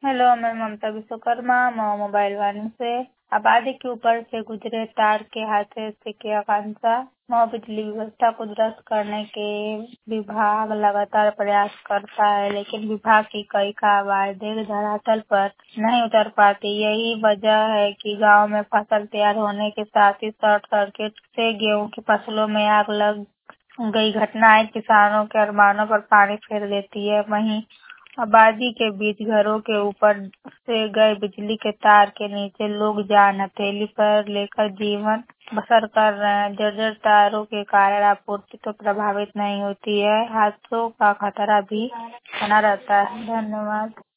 Hello, मैं ममता Vishwakarma mobile वालों से। आबादी के ऊपर से गुजरे तार के हादसे की आशंका। बिजली व्यवस्था को दुरुस्त करने के विभाग लगातार प्रयास करता है, लेकिन विभाग की कई कावड़ियां धरातल पर नहीं उतर पाती। यही वजह है कि गांव में फसल तैयार होने के साथ ही शॉर्ट सर्किट से गेहूं की फसलों में आग लग गई। घटनाएं किसानों के अरमानों पर पानी फेर देती है। वहीं आबादी के बीच घरों के ऊपर से गए बिजली के तार के नीचे लोग जान हथेली पर लेकर जीवन बसर कर रहे हैं। जर्जर तारों के कारण आपूर्ति तो प्रभावित नहीं होती है, हादसों का खतरा भी बना रहता है। धन्यवाद।